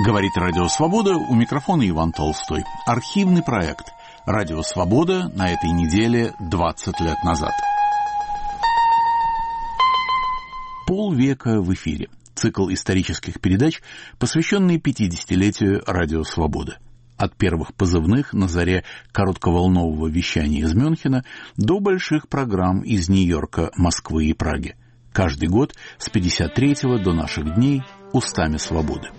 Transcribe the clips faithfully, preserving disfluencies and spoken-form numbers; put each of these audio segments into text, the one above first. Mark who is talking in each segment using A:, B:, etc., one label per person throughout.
A: Говорит Радио Свобода, у микрофона Иван Толстой. Архивный проект Радио Свобода на этой неделе двадцать лет назад. Полвека в эфире. Цикл исторических передач, посвященный пятидесятилетию Радио Свобода. От первых позывных на заре коротковолнового вещания из Мюнхена до больших программ из Нью-Йорка, Москвы и Праги. Каждый год с пятьдесят третьего до наших дней устами свободы.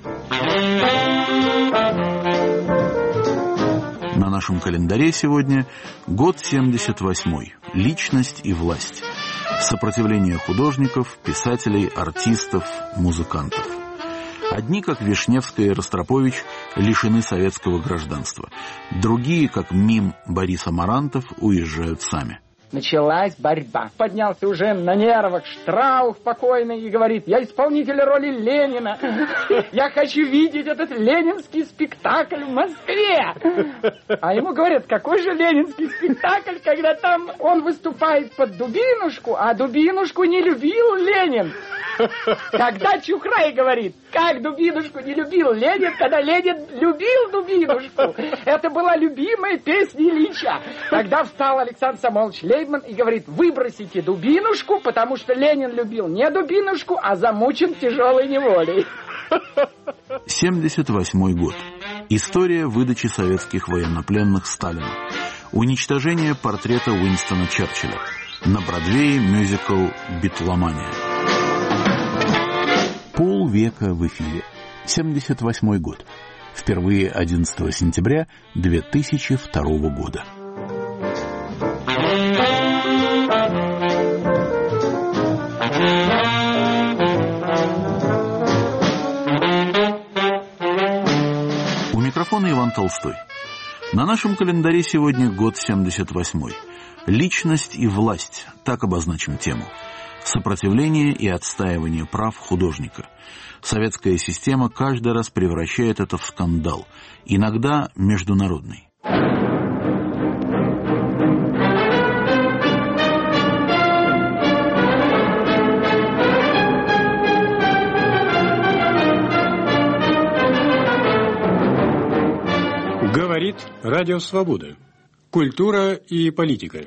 A: На нашем календаре сегодня год семьдесят восьмой. Личность и власть. Сопротивление художников, писателей, артистов, музыкантов. Одни, как Вишневская и Ростропович, лишены советского гражданства. Другие, как Мим, Борис Амарантов, уезжают сами.
B: Началась борьба. Поднялся уже на нервах Штраух покойный и говорит: я исполнитель роли Ленина. Я хочу видеть этот ленинский спектакль в Москве. А ему говорят: какой же ленинский спектакль, когда там он выступает под Дубинушку, а Дубинушку не любил Ленин. Тогда Чухрай говорит: как Дубинушку не любил Ленин, когда Ленин любил Дубинушку. Это была любимая песня Ильича. Тогда встал Александр Самойлович Лейбман и говорит: выбросите Дубинушку, потому что Ленин любил не Дубинушку, а замучен тяжелой неволей.
A: семьдесят восьмой год. История выдачи советских военнопленных Сталину. Уничтожение портрета Уинстона Черчилля. На Бродвее мюзикл «Битломания». Полвека в эфире. семьдесят восьмой год. Впервые одиннадцатого сентября две тысячи второго года. У микрофона Иван Толстой. На нашем календаре сегодня год семьдесят восьмой. Личность и власть. Так обозначим тему. Сопротивление и отстаивание прав художника. Советская система каждый раз превращает это в скандал, иногда международный.
C: Говорит Радио Свобода. Культура и политика.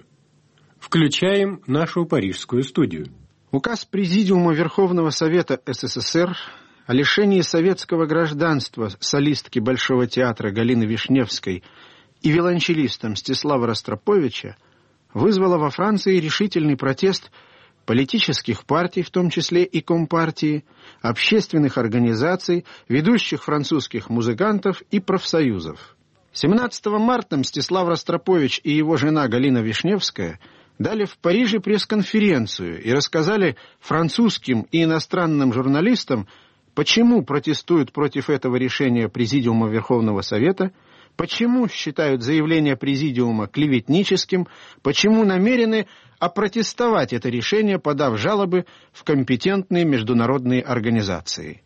C: Включаем нашу парижскую студию.
D: Указ Президиума Верховного Совета СССР о лишении советского гражданства солистки Большого театра Галины Вишневской и виолончелиста Мстислава Ростроповича вызвало во Франции решительный протест политических партий, в том числе и Компартии, общественных организаций, ведущих французских музыкантов и профсоюзов. семнадцатого марта Мстислав Ростропович и его жена Галина Вишневская дали в Париже пресс-конференцию и рассказали французским и иностранным журналистам, почему протестуют против этого решения Президиума Верховного Совета, почему считают заявление Президиума клеветническим, почему намерены опротестовать это решение, подав жалобы в компетентные международные организации.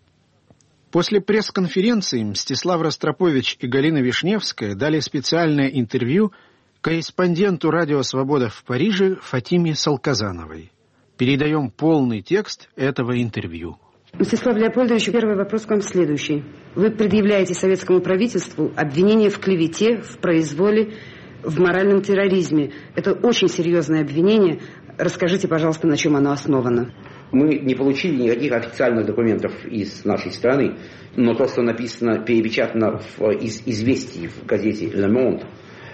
D: После пресс-конференции Мстислав Ростропович и Галина Вишневская дали специальное интервью корреспонденту «Радио Свобода» в Париже Фатиме Салказановой. Передаем полный текст этого интервью.
E: Мстислав Леопольдович, первый вопрос к вам следующий. Вы предъявляете советскому правительству обвинение в клевете, в произволе, в моральном терроризме. Это очень серьезное обвинение. Расскажите, пожалуйста, на чем оно основано.
F: Мы не получили никаких официальных документов из нашей страны, но то, что написано, перепечатано в, из известий в газете «Le Monde»,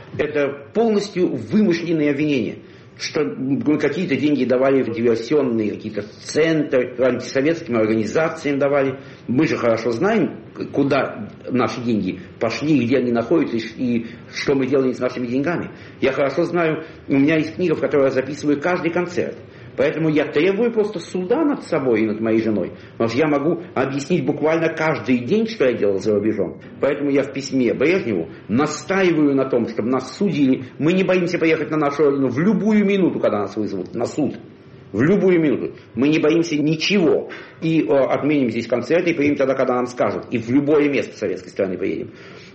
F: это полностью вымышленные обвинения, что мы какие-то деньги давали в диверсионные какие-то центры, антисоветским организациям давали. Мы же хорошо знаем, куда наши деньги пошли, где они находятся и что мы делаем с нашими деньгами. Я хорошо знаю, у меня есть книга, в которой я записываю каждый концерт. Поэтому я требую просто суда над собой и над моей женой. Потому что я могу объяснить буквально каждый день, что я делал за рубежом. Поэтому я в письме Брежневу настаиваю на том, чтобы нас судили. Мы не боимся поехать на нашу родину в любую минуту, когда нас вызовут на суд. В любую минуту. Мы не боимся ничего. И о, отменим здесь концерты и поедем тогда, когда нам скажут. И в любое место советской страны поедем.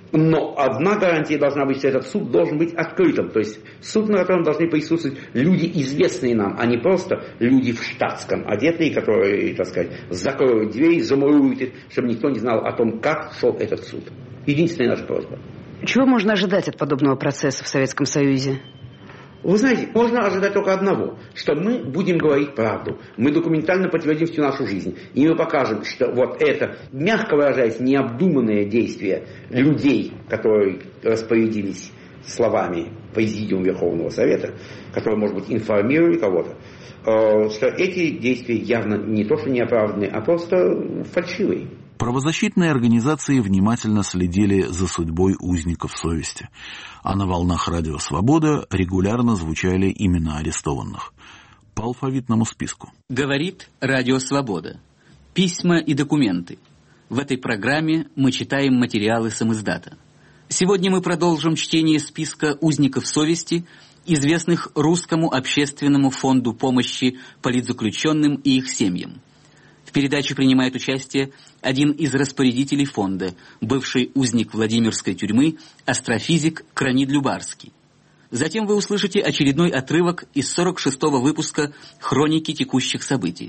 F: Но одна гарантия должна быть, что этот суд должен быть открытым. То есть суд, на котором должны присутствовать люди, известные нам, а не просто люди в штатском одетые, которые, так сказать, закроют двери, замуруют их, чтобы никто не знал о том, как шел этот суд. Единственная наша просьба.
E: Чего можно ожидать от подобного процесса в Советском Союзе?
F: Вы знаете, можно ожидать только одного, что мы будем говорить правду. Мы документально подтвердим всю нашу жизнь. И мы покажем, что вот это, мягко выражаясь, необдуманное действие людей, которые распорядились словами Президиума Верховного Совета, которые, может быть, информировали кого-то, что эти действия явно не то что неоправданные, а просто фальшивые.
A: Правозащитные организации внимательно следили за судьбой узников совести, а на волнах Радио Свобода регулярно звучали имена арестованных. По алфавитному списку.
G: Говорит Радио Свобода. Письма и документы. В этой программе мы читаем материалы самиздата. Сегодня мы продолжим чтение списка узников совести, известных Русскому общественному фонду помощи политзаключенным и их семьям. В передаче принимает участие один из распорядителей фонда, бывший узник Владимирской тюрьмы, астрофизик Кранид Любарский. Затем вы услышите очередной отрывок из сорок шестого выпуска «Хроники текущих событий».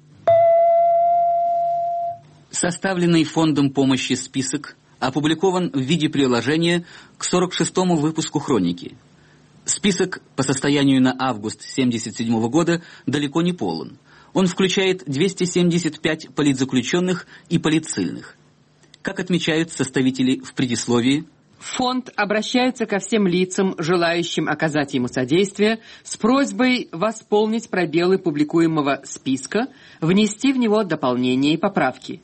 G: Составленный фондом помощи список опубликован в виде приложения к сорок шестому выпуску «Хроники». Список по состоянию на август семьдесят седьмого года далеко не полон. Он включает двести семьдесят пять политзаключенных и политсыльных. Как отмечают составители в предисловии,
H: фонд обращается ко всем лицам, желающим оказать ему содействие, с просьбой восполнить пробелы публикуемого списка, внести в него дополнения и поправки.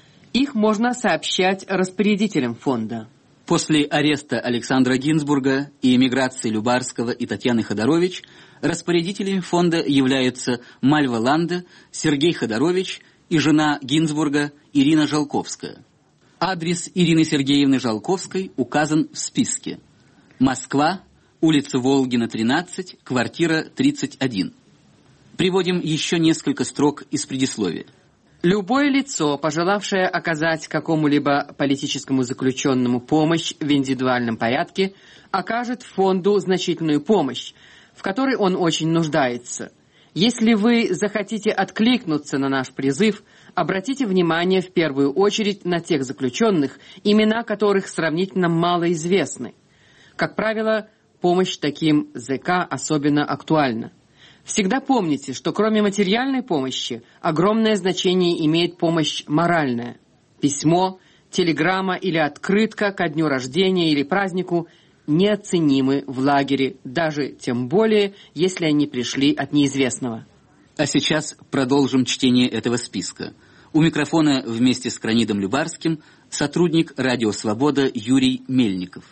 H: Их можно сообщать распорядителям фонда.
G: После ареста Александра Гинзбурга и эмиграции Любарского и Татьяны Ходорович распорядителями фонда являются Мальва Ланда, Сергей Ходорович и жена Гинзбурга Ирина Жалковская. Адрес Ирины Сергеевны Жалковской указан в списке. Москва, улица Волгина, тринадцать, квартира тридцать один. Приводим еще несколько строк из предисловия.
H: Любое лицо, пожелавшее оказать какому-либо политическому заключенному помощь в индивидуальном порядке, окажет фонду значительную помощь, в которой он очень нуждается. Если вы захотите откликнуться на наш призыв, обратите внимание в первую очередь на тех заключенных, имена которых сравнительно мало известны. Как правило, помощь таким ЗК особенно актуальна. Всегда помните, что кроме материальной помощи, огромное значение имеет помощь моральная. Письмо, телеграмма или открытка ко дню рождения или празднику неоценимы в лагере, даже тем более, если они пришли от неизвестного.
G: А сейчас продолжим чтение этого списка. У микрофона вместе с Кранидом Любарским сотрудник Радио Свобода Юрий Мельников.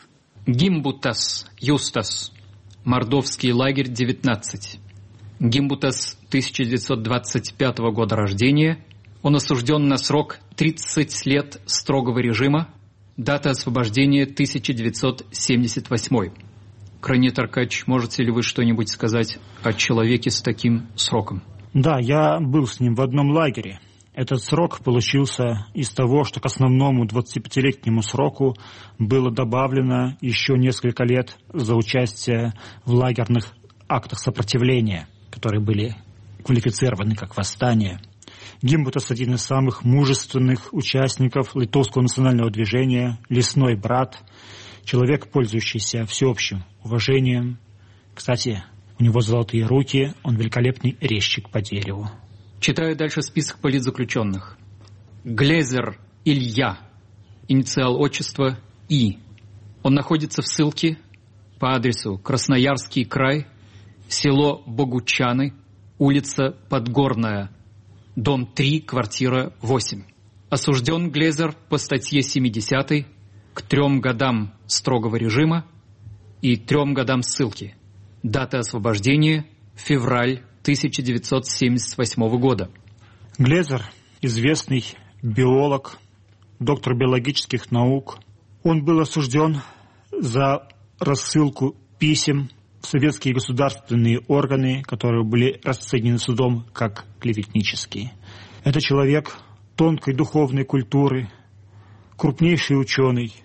I: Гимбутас Юстас. Мордовский лагерь, девятнадцать. Гимбутас тысяча девятьсот двадцать пятого года рождения. Он осужден на срок тридцать лет строгого режима. Дата освобождения тысяча девятьсот семьдесят восьмой. Кранид Аркадьевич, можете ли вы что-нибудь сказать о человеке с таким сроком?
J: Да, я был с ним в одном лагере. Этот срок получился из того, что к основному двадцатипятилетнему сроку было добавлено еще несколько лет за участие в лагерных актах сопротивления, которые были квалифицированы как восстание. Гимбутас — один из самых мужественных участников литовского национального движения, лесной брат, человек, пользующийся всеобщим уважением. Кстати, у него золотые руки, он великолепный резчик по дереву.
I: Читаю дальше список политзаключенных. Глезер Илья, инициал отчества И. Он находится в ссылке по адресу Красноярский край, село Богучаны, улица Подгорная, дом три, квартира восемь. Осужден Глезер по статье семидесятой к трем годам строгого режима и трем годам ссылки. Дата освобождения – февраль тысяча девятьсот семьдесят восьмого года.
J: Глезер – известный биолог, доктор биологических наук. Он был осужден за рассылку писем в советские государственные органы, которые были расценены судом как клеветнические. Это человек тонкой духовной культуры, крупнейший ученый,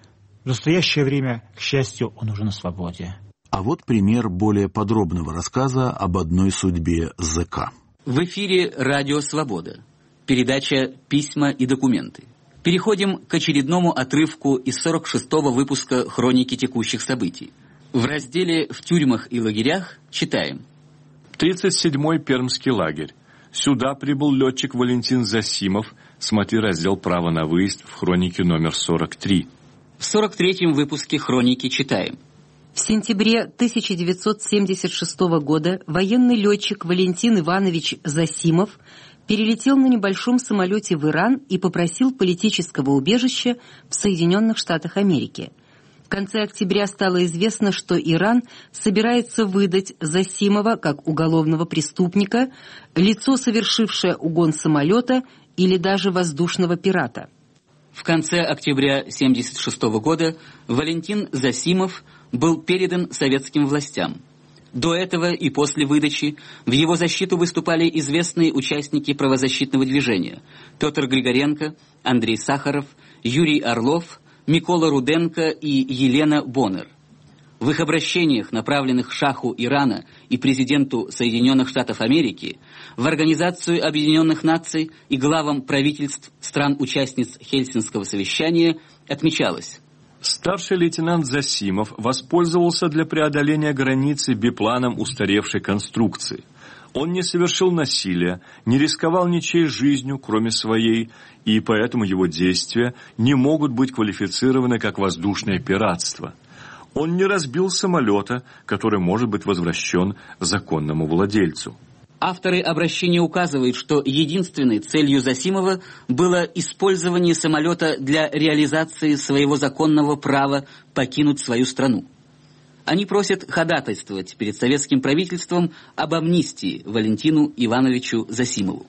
J: В настоящее время, к счастью, он уже на свободе.
A: А вот пример более подробного рассказа об одной судьбе зэка.
G: В эфире «Радио Свобода». Передача «Письма и документы». Переходим к очередному отрывку из сорок шестого выпуска «Хроники текущих событий». В разделе «В тюрьмах и лагерях» читаем.
K: тридцать седьмой Пермский лагерь. Сюда прибыл летчик Валентин Засимов. Смотри раздел «Право на выезд» в хронике номер сорок три.
G: В сорок третьем выпуске «Хроники» читаем.
L: В сентябре тысяча девятьсот семьдесят шестого года военный летчик Валентин Иванович Засимов перелетел на небольшом самолете в Иран и попросил политического убежища в Соединенных Штатах Америки. В конце октября стало известно, что Иран собирается выдать Засимова как уголовного преступника, лицо, совершившее угон самолета или даже воздушного пирата.
G: В конце октября тысяча девятьсот семьдесят шестого года Валентин Засимов был передан советским властям. До этого и после выдачи в его защиту выступали известные участники правозащитного движения Петр Григоренко, Андрей Сахаров, Юрий Орлов, Микола Руденко и Елена Боннер. В их обращениях, направленных шаху Ирана и президенту Соединенных Штатов Америки, в Организацию Объединенных Наций и главам правительств стран-участниц Хельсинского совещания, отмечалось:
K: старший лейтенант Засимов воспользовался для преодоления границы бипланом устаревшей конструкции. Он не совершил насилия, не рисковал ничьей жизнью, кроме своей, и поэтому его действия не могут быть квалифицированы как воздушное пиратство. Он не разбил самолета, который может быть возвращен законному владельцу.
G: Авторы обращения указывают, что единственной целью Засимова было использование самолета для реализации своего законного права покинуть свою страну. Они просят ходатайствовать перед советским правительством об амнистии Валентину Ивановичу Засимову.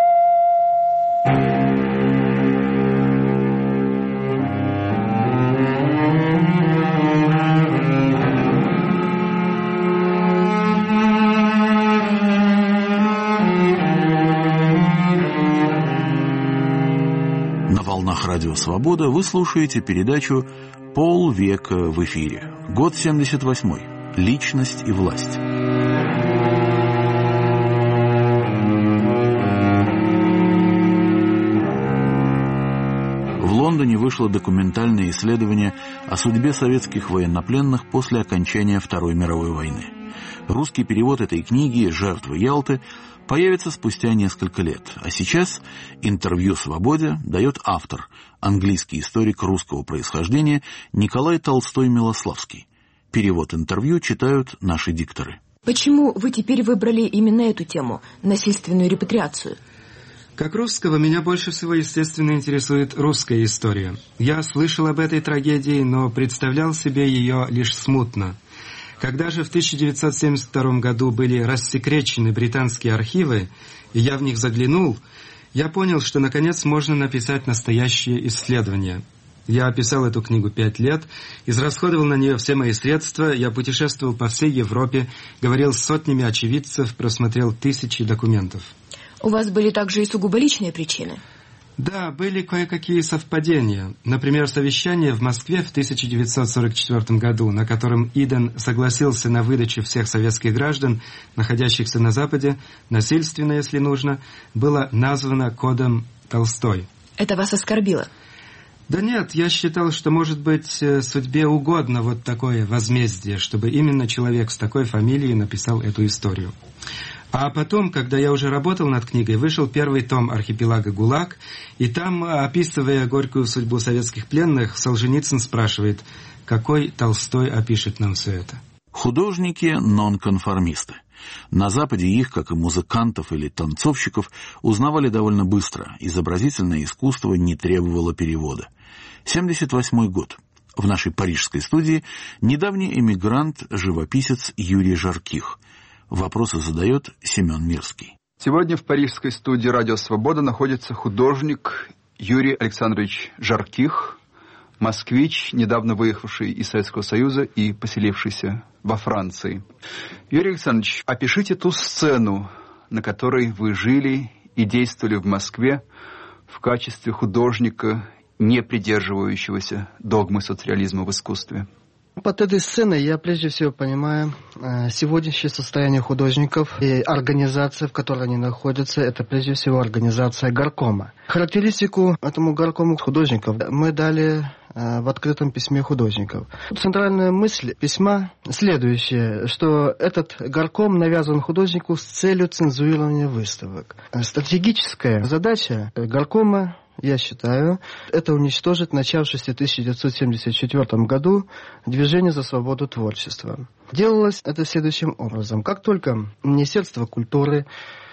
A: На волнах Радио Свобода вы слушаете передачу «Полвека в эфире». Год семьдесят восьмой. Личность и власть. В Лондоне вышло документальное исследование о судьбе советских военнопленных после окончания Второй мировой войны. Русский перевод этой книги «Жертвы Ялты» появится спустя несколько лет. А сейчас интервью «Свободе» дает автор, английский историк русского происхождения Николай Толстой-Милославский. Перевод интервью читают наши дикторы.
M: Почему вы теперь выбрали именно эту тему – насильственную репатриацию?
N: Как русского, меня больше всего, естественно, интересует русская история. Я слышал об этой трагедии, но представлял себе ее лишь смутно. Когда же в тысяча девятьсот семьдесят втором году были рассекречены британские архивы, и я в них заглянул, я понял, что наконец можно написать настоящее исследование. Я описал эту книгу пять лет, израсходовал на нее все мои средства, я путешествовал по всей Европе, говорил с сотнями очевидцев, просмотрел тысячи документов.
M: У вас были также и сугубо личные причины?
N: Да, были кое-какие совпадения. Например, совещание в Москве в тысяча девятьсот сорок четвёртом году, на котором Иден согласился на выдачу всех советских граждан, находящихся на Западе, насильственно, если нужно, было названо кодом Толстой.
M: Это вас оскорбило?
N: Да нет, я считал, что, может быть, судьбе угодно вот такое возмездие, чтобы именно человек с такой фамилией написал эту историю. А потом, когда я уже работал над книгой, вышел первый том «Архипелага ГУЛАГ», и там, описывая горькую судьбу советских пленных, Солженицын спрашивает, какой Толстой опишет нам все это.
A: Художники – нонконформисты. На Западе их, как и музыкантов или танцовщиков, узнавали довольно быстро. Изобразительное искусство не требовало перевода. семьдесят восьмой год. В нашей парижской студии недавний эмигрант, живописец Юрий Жарких. Вопросы задает Семен Мирский.
O: Сегодня в парижской студии «Радио Свобода» находится художник Юрий Александрович Жарких, москвич, недавно выехавший из Советского Союза и поселившийся во Франции. Юрий Александрович, опишите ту сцену, на которой вы жили и действовали в Москве в качестве художника не придерживающегося догмы соцреализма в искусстве?
P: Под этой сценой я прежде всего понимаю э, сегодняшнее состояние художников и организация, в которой они находятся, это прежде всего организация горкома. Характеристику этому горкому художников мы дали э, в открытом письме художников. Центральная мысль письма следующая, что этот горком навязан художнику с целью цензурирования выставок. Стратегическая задача горкома, я считаю, это уничтожить начавшееся в тысяча девятьсот семьдесят четвёртом году движение за свободу творчества. Делалось это следующим образом. Как только Министерство культуры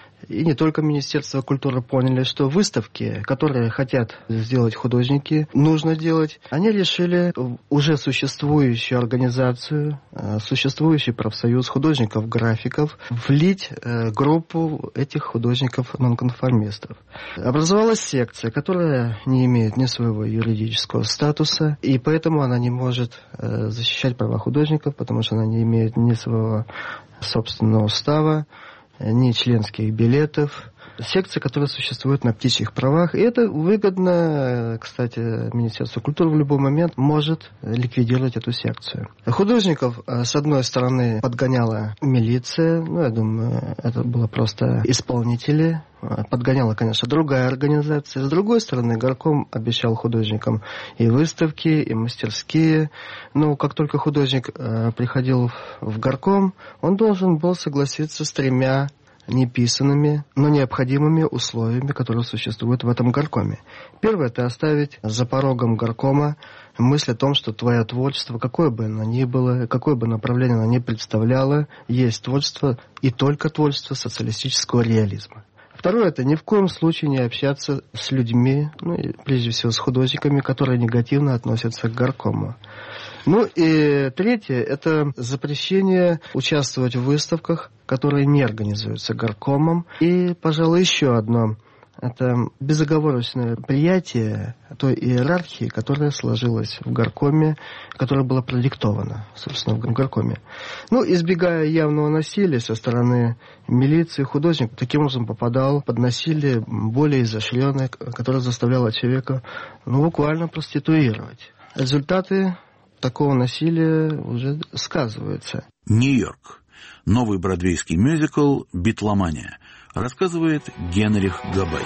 P: и не только Министерство культуры поняли, что выставки, которые хотят сделать художники, нужно делать, они решили уже существующую организацию, существующий профсоюз художников-графиков влить группу этих художников-нонконформистов. Образовалась секция, которая не имеет ни своего юридического статуса, и поэтому она не может защищать права художников, потому что она не имеет ни своего собственного устава, ни членских билетов. Секция, которая существует на птичьих правах. И это выгодно, кстати, Министерство культуры в любой момент может ликвидировать эту секцию. Художников, с одной стороны, подгоняла милиция. Ну, я думаю, это было просто исполнители. Подгоняла, конечно, другая организация. С другой стороны, горком обещал художникам и выставки, и мастерские. Но как только художник приходил в горком, он должен был согласиться с тремя неписанными, но необходимыми условиями, которые существуют в этом горкоме. Первое – это оставить за порогом горкома мысль о том, что твое творчество, какое бы оно ни было, какое бы направление оно ни представляло, есть творчество и только творчество социалистического реализма. Второе – это ни в коем случае не общаться с людьми, ну и прежде всего с художниками, которые негативно относятся к горкому. Ну и третье – это запрещение участвовать в выставках, которые не организуются горкомом. И, пожалуй, еще одно – это безоговорочное приятие той иерархии, которая сложилась в горкоме, которая была продиктована, собственно, в горкоме. Ну, избегая явного насилия со стороны милиции, художник таким образом попадал под насилие более изощренное, которое заставляло человека, ну, буквально проституировать. Результаты такого насилия уже сказываются.
A: Нью-Йорк. Новый бродвейский мюзикл «Битломания». Рассказывает Генрих Габай.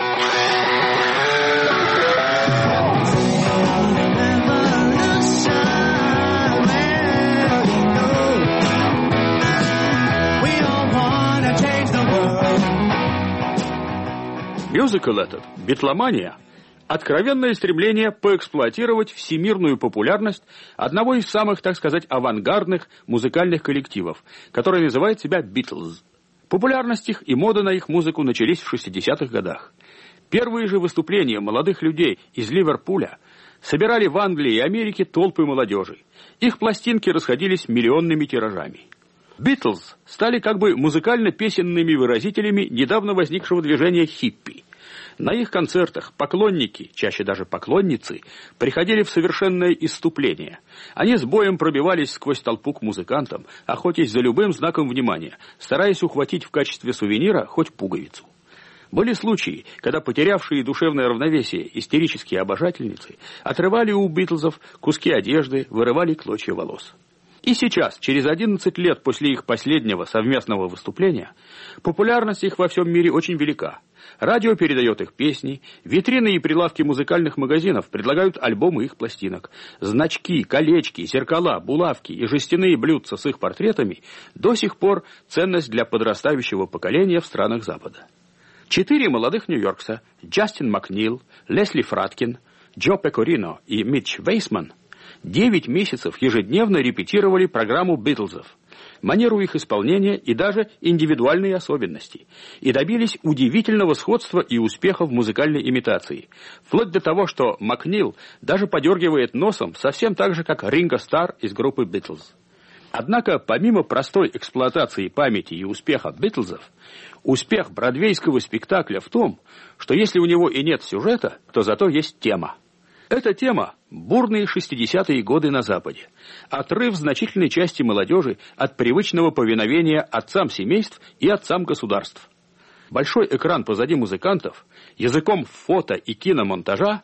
Q: Мюзикл этот «Битломания» — откровенное стремление поэксплуатировать всемирную популярность одного из самых, так сказать, авангардных музыкальных коллективов, который называет себя «Битлз». Популярность их и мода на их музыку начались в шестидесятых годах. Первые же выступления молодых людей из Ливерпуля собирали в Англии и Америке толпы молодежи. Их пластинки расходились миллионными тиражами. «Битлз» стали как бы музыкально-песенными выразителями недавно возникшего движения хиппи. На их концертах поклонники, чаще даже поклонницы, приходили в совершенное исступление. Они с боем пробивались сквозь толпу к музыкантам, охотясь за любым знаком внимания, стараясь ухватить в качестве сувенира хоть пуговицу. Были случаи, когда потерявшие душевное равновесие истерические обожательницы отрывали у Битлзов куски одежды, вырывали клочья волос. И сейчас, через одиннадцать лет после их последнего совместного выступления, популярность их во всем мире очень велика. Радио передает их песни, витрины и прилавки музыкальных магазинов предлагают альбомы их пластинок. Значки, колечки, зеркала, булавки и жестяные блюдца с их портретами до сих пор ценность для подрастающего поколения в странах Запада. Четыре молодых нью-йоркса – Джастин Макнил, Лесли Фраткин, Джо Пекорино и Митч Вейсман – девять месяцев ежедневно репетировали программу «Битлзов», манеру их исполнения и даже индивидуальные особенности, и добились удивительного сходства и успеха в музыкальной имитации, вплоть до того, что Макнил даже подергивает носом совсем так же, как Ринго Стар из группы «Битлз». Однако, помимо простой эксплуатации памяти и успеха «Битлзов», успех бродвейского спектакля в том, что если у него и нет сюжета, то зато есть тема. Эта тема – бурные шестидесятые годы на Западе. Отрыв значительной части молодежи от привычного повиновения отцам семейств и отцам государств. Большой экран позади музыкантов, языком фото и киномонтажа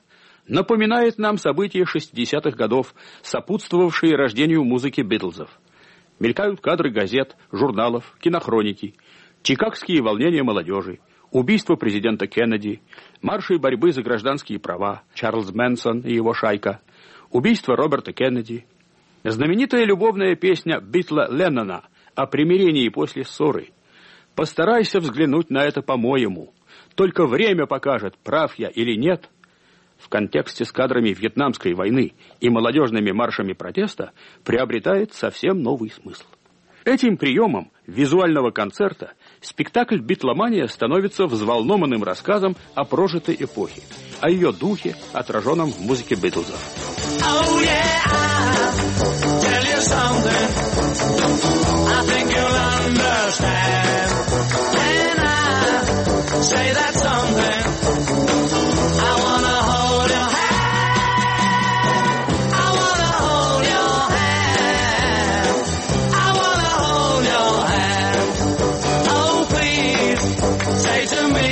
Q: напоминает нам события шестидесятых годов, сопутствовавшие рождению музыки Битлзов. Мелькают кадры газет, журналов, кинохроники, чикагские волнения молодежи, убийство президента Кеннеди, марши борьбы за гражданские права, Чарльз Мэнсон и его шайка, убийство Роберта Кеннеди, знаменитая любовная песня Битла Леннона о примирении после ссоры. Постарайся взглянуть на это по-моему. Только время покажет, прав я или нет. В контексте с кадрами Вьетнамской войны и молодежными маршами протеста приобретает совсем новый смысл. Этим приемом визуального концерта спектакль «Битломания» становится взволнованным рассказом о прожитой эпохе, о ее духе, отраженном в музыке Битлзов. Oh, yeah, I'll tell you something. I think you'll understand. And I say that something. I wanna hold your hand. I wanna hold your hand. I wanna hold your hand. Oh, please say to me,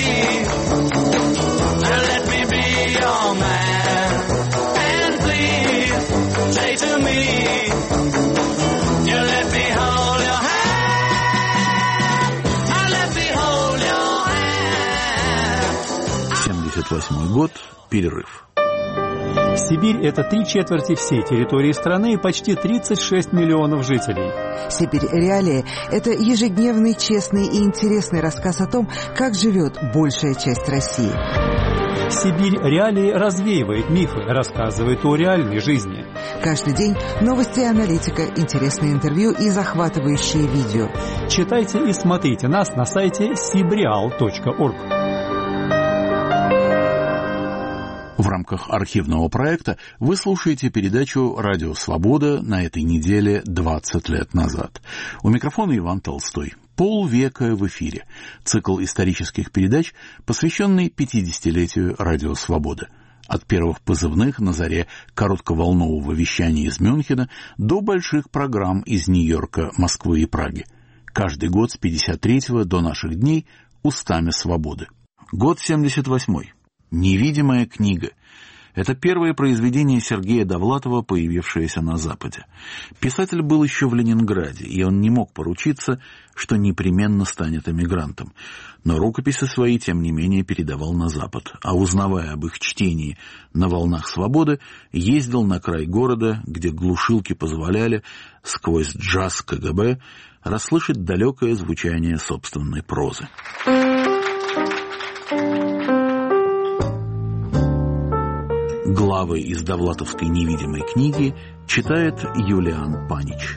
Q: let me be your man. And please say to me, you let me hold your hand. I let me hold your hand.
A: семьдесят восьмой год. Перерыв.
R: Сибирь – это три четверти всей территории страны и почти тридцать шесть миллионов жителей.
S: Сибирь реалии – это ежедневный, честный и интересный рассказ о том, как живет большая часть России.
R: Сибирь реалии развеивает мифы, рассказывает о реальной жизни.
S: Каждый день новости и аналитика, интересные интервью и захватывающие видео.
R: Читайте и смотрите нас на сайте сибреал точка орг.
A: В рамках архивного проекта вы слушаете передачу «Радио Свобода» на этой неделе двадцать лет назад. У микрофона Иван Толстой. Полвека в эфире. Цикл исторических передач, посвященный пятидесятилетию «Радио Свобода». От первых позывных на заре коротковолнового вещания из Мюнхена до больших программ из Нью-Йорка, Москвы и Праги. Каждый год с пятьдесят третьего до наших дней устами свободы. Год семьдесят восьмой. «Невидимая книга». Это первое произведение Сергея Довлатова, появившееся на Западе. Писатель был еще в Ленинграде, и он не мог поручиться, что непременно станет эмигрантом. Но рукописи свои, тем не менее, передавал на Запад, а узнавая об их чтении на волнах свободы, ездил на край города, где глушилки позволяли сквозь джаз КГБ расслышать далекое звучание собственной прозы. Главы из Довлатовской невидимой книги читает Юлиан Панич.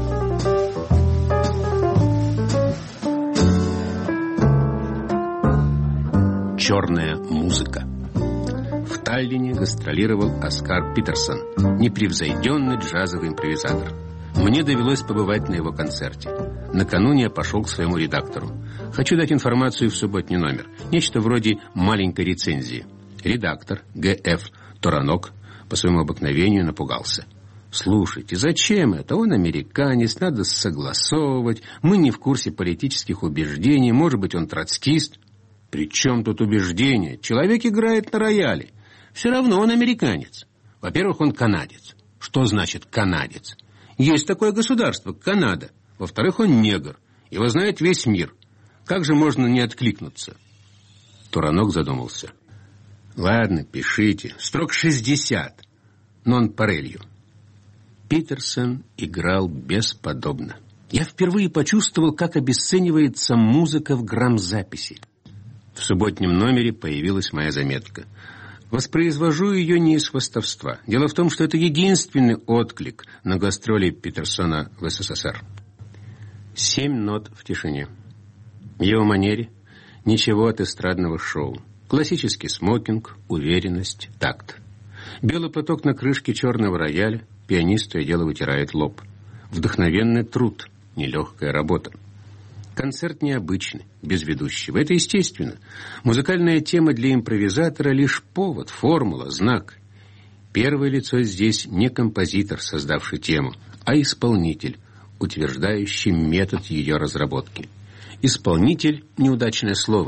T: Черная музыка. В Таллине гастролировал Оскар Питерсон, непревзойденный джазовый импровизатор. Мне довелось побывать на его концерте. Накануне я пошел к своему редактору. Хочу дать информацию в субботний номер. Нечто вроде маленькой рецензии. Редактор Г Ф Торанок по своему обыкновению напугался. «Слушайте, зачем это? Он американец, надо согласовывать. Мы не в курсе политических убеждений. Может быть, он троцкист?» «При чем тут убеждения? Человек играет на рояле. Все равно он американец. Во-первых, он канадец. Что значит канадец? Есть такое государство, Канада. Во-вторых, он негр. Его знает весь мир. Как же можно не откликнуться?» Туранок задумался. «Ладно, пишите. Строк шестьдесят. Нон парелью». Питерсон играл бесподобно. Я впервые почувствовал, как обесценивается музыка в грамзаписи. В субботнем номере появилась моя заметка. Воспроизвожу ее не из хвастовства. Дело в том, что это единственный отклик на гастроли Питерсона в С С С Р. Семь нот в тишине. В его манере ничего от эстрадного шоу. Классический смокинг, уверенность, такт. Белый платок на крышке черного рояля, пианист то и дело вытирает лоб. Вдохновенный труд, нелегкая работа. Концерт необычный, без ведущего. Это естественно. Музыкальная тема для импровизатора лишь повод, формула, знак. Первое лицо здесь не композитор, создавший тему, а исполнитель, утверждающий метод ее разработки. Исполнитель – неудачное слово.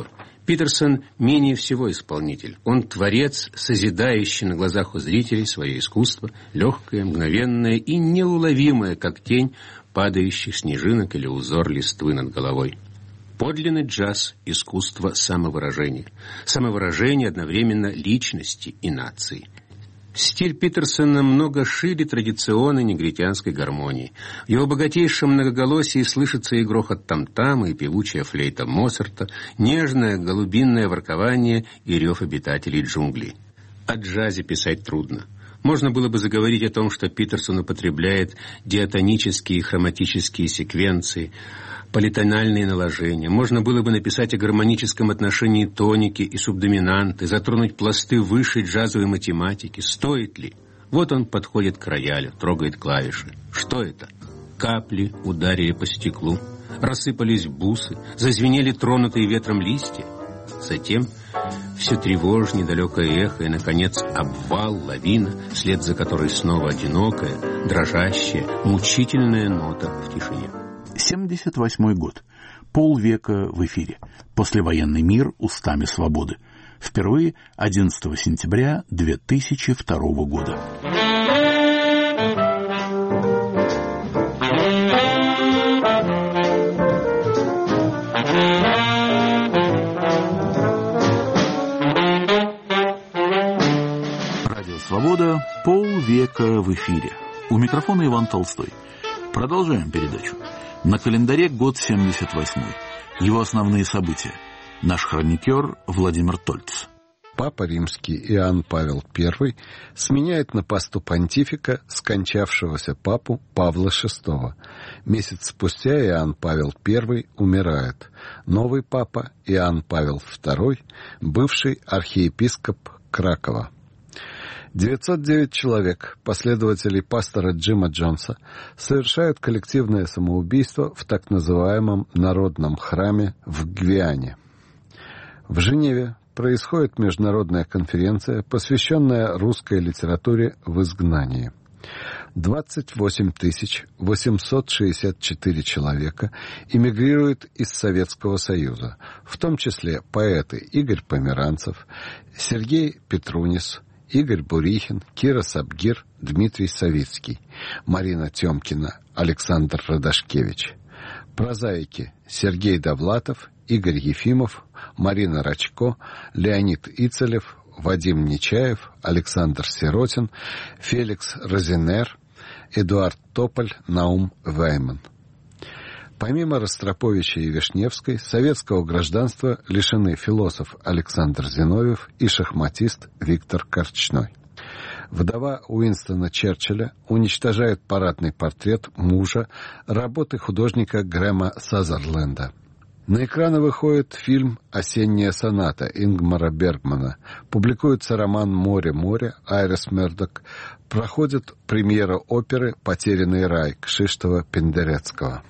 T: Питерсон менее всего исполнитель. Он творец, созидающий на глазах у зрителей свое искусство, легкое, мгновенное и неуловимое, как тень падающих снежинок или узор листвы над головой. Подлинный джаз – искусство самовыражения. Самовыражение одновременно личности и нации. Стиль Питерсона много шире традиционной негритянской гармонии. В его богатейшем многоголосии слышится и грохот там-тама, и певучая флейта Моцарта, нежное голубинное воркование и рев обитателей джунглей. О джазе писать трудно. Можно было бы заговорить о том, что Питерсон употребляет диатонические и хроматические секвенции, политональные наложения. Можно было бы написать о гармоническом отношении тоники и субдоминанты, затронуть пласты высшей джазовой математики. Стоит ли? Вот он подходит к роялю, трогает клавиши. Что это? Капли ударили по стеклу, рассыпались бусы, зазвенели тронутые ветром листья. Затем все тревожнее далекое эхо и, наконец, обвал, лавина, вслед за которой снова одинокая, дрожащая, мучительная нота в тишине.
A: семьдесят восьмой год. Полвека в эфире. Послевоенный мир устами свободы. Впервые одиннадцатого сентября две тысячи второго года. Радио «Свобода». Полвека в эфире. У микрофона Иван Толстой. Продолжаем передачу. На календаре год семьдесят восьмой. Его основные события. Наш хроникер Владимир Тольц.
U: Папа Римский Иоанн Павел I сменяет на посту понтифика скончавшегося папу Павла шестого. Месяц спустя Иоанн Павел I умирает. Новый папа Иоанн Павел второй, бывший архиепископ Кракова. девятьсот девять человек, последователей пастора Джима Джонса, совершают коллективное самоубийство в так называемом Народном храме в Гвиане. В Женеве происходит международная конференция, посвященная русской литературе в изгнании. двадцать восемь тысяч восемьсот шестьдесят четыре человека эмигрируют из Советского Союза, в том числе поэты Игорь Померанцев, Сергей Петрунис, Игорь Бурихин, Кира Сабгир, Дмитрий Савицкий, Марина Тёмкина, Александр Радашкевич. Прозаики Сергей Довлатов, Игорь Ефимов, Марина Рачко, Леонид Ицелев, Вадим Нечаев, Александр Сиротин, Феликс Розенер, Эдуард Тополь, Наум Вейман. Помимо Ростроповича и Вишневской, советского гражданства лишены философ Александр Зиновьев и шахматист Виктор Корчной. Вдова Уинстона Черчилля уничтожает парадный портрет мужа, работы художника Грэма Сазерленда. На экраны выходит фильм «Осенняя соната» Ингмара Бергмана. Публикуется роман «Море, море» Айрис Мердок. Проходит премьера оперы «Потерянный рай» Кшиштова-Пендерецкого.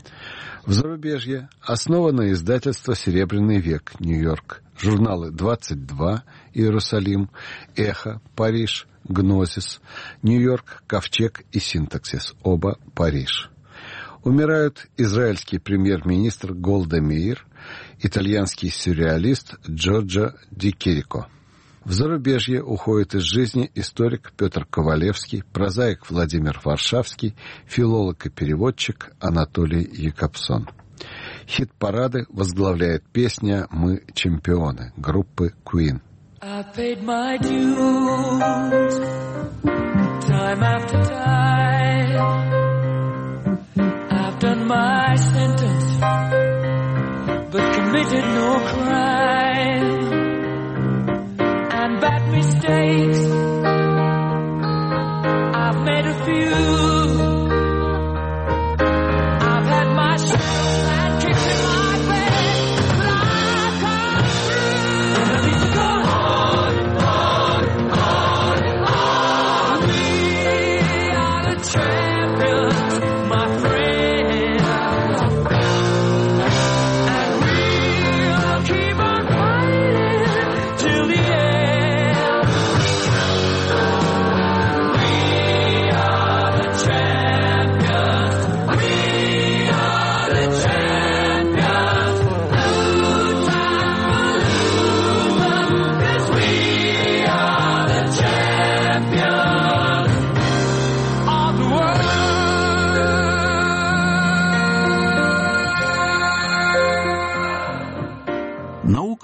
U: В зарубежье основано издательство «Серебряный век» Нью-Йорк, журналы «двадцать два» Иерусалим, «Эхо» Париж, «Гнозис» Нью-Йорк, «Ковчег» и «Синтаксис» оба Париж. Умирают израильский премьер-министр Голда Меир, итальянский сюрреалист Джорджо Ди Кирико. В зарубежье уходит из жизни историк Петр Ковалевский, прозаик Владимир Варшавский, филолог и переводчик Анатолий Якобсон. Хит-парады возглавляет песня «Мы чемпионы» группы Queen.
V: I paid my dues, time after time. I've done my sentence, but committed no crime. And bad mistakes, I've made a few. I've had my share of bad kicks in my face, but I've come through. And I need to go on, on, on, on. We are the champions, my friends, and we'll keep on fighting till the end. We are the champions.